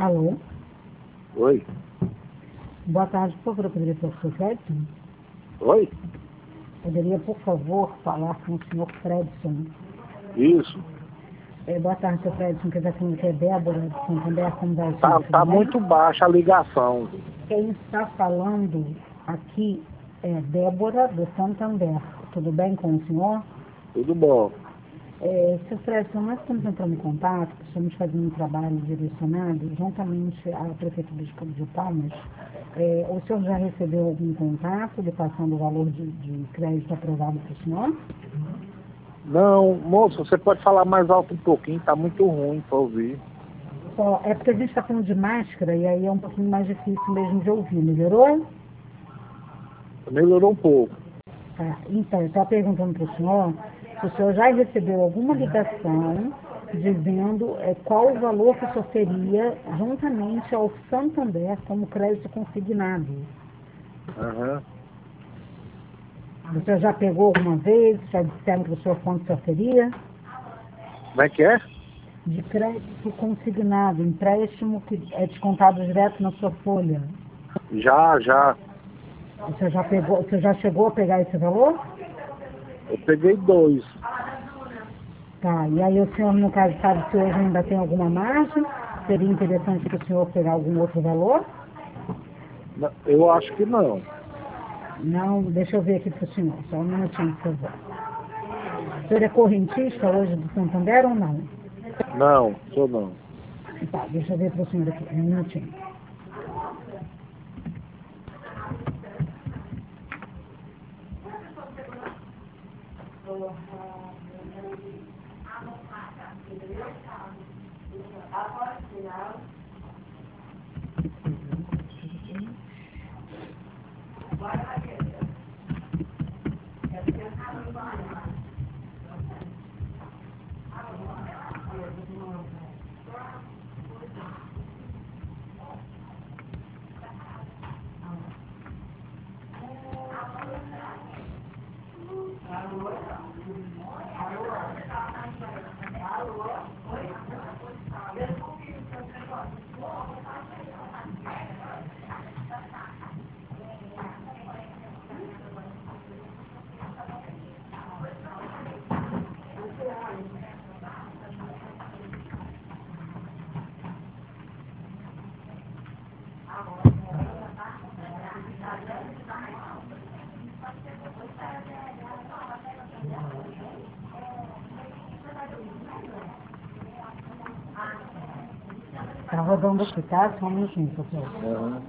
Alô? Oi? Boa tarde, por favor, eu poderia falar com o Sr. Fredson? Oi? Poderia, por favor, falar com o Sr. Fredson? Isso. Boa tarde, Sr. Fredson, que está falando que é Débora, de Santander, como vai o Tá, senhor, tudo bem? muito baixa a ligação. Quem está falando aqui é Débora, do Santander. Tudo bem com o senhor? Tudo bom. Sr. Fredson, nós estamos entrando em contato, estamos fazendo um trabalho direcionado juntamente à Prefeitura de Palmas. O senhor já recebeu algum contato de passando o valor de crédito aprovado para o senhor? Não, moço, você pode falar mais alto um pouquinho, tá muito ruim para ouvir. É porque a gente está falando de máscara e aí é um pouquinho mais difícil mesmo de ouvir, melhorou? Melhorou um pouco. Tá, então, eu estava perguntando para o senhor se o senhor já recebeu alguma ligação dizendo qual o valor que o senhor teria juntamente ao Santander como crédito consignado. Aham. O senhor já pegou alguma vez? Já disseram para o senhor quanto o senhor teria? Como é que é? De crédito consignado, empréstimo que é descontado direto na sua folha. Já. O senhor já pegou, o senhor já chegou a pegar esse valor? Eu peguei 2. Tá, e aí o senhor, no caso, sabe se hoje ainda tem alguma margem? Seria interessante para o senhor pegar algum outro valor? Eu acho que não. Não, deixa eu ver aqui para o senhor, só um minutinho, por favor. O senhor é correntista hoje do Santander ou não? Não, sou não. Tá, deixa eu ver para o senhor aqui, um minutinho. Tá rodando aqui, tá? Só um minutinho, por favor. Aham.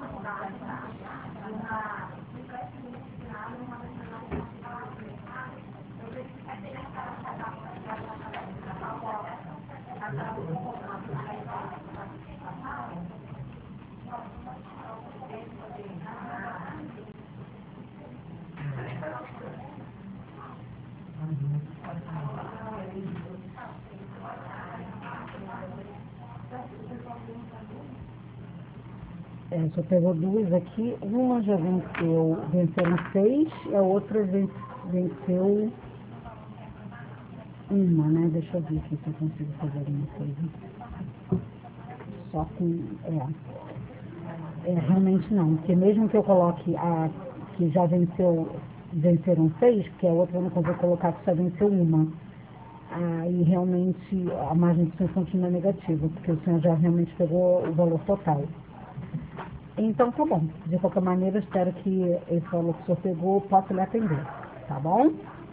O senhor pegou duas aqui, uma já venceram 6, e a outra venceu uma, né? Deixa eu ver aqui se eu consigo fazer alguma coisa. Só com, realmente não, porque mesmo que eu coloque a que já venceram 6, porque a outra eu não consigo colocar que só venceu uma. Aí realmente a margem de função continua negativa, porque o senhor já realmente pegou o valor total. Então tá bom, de qualquer maneira espero que esse valor que o senhor pegou possa lhe atender, tá bom?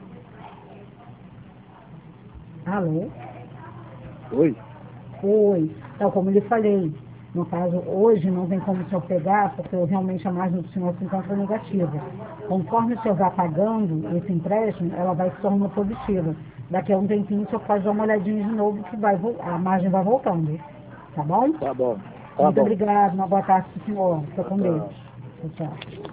Alô? Oi? Oi. Então, como eu lhe falei, no caso, hoje não tem como o senhor pegar, porque realmente a margem do senhor se encontra negativa. Conforme o senhor vai pagando esse empréstimo, ela vai se tornando positiva. Daqui a um tempinho o senhor pode dar uma olhadinha de novo que a margem vai voltando. Tá bom? Tá bom. Tá Muito bom. obrigada, uma boa tarde para o senhor. Fica Boa com Deus. tarde. Tchau, tchau.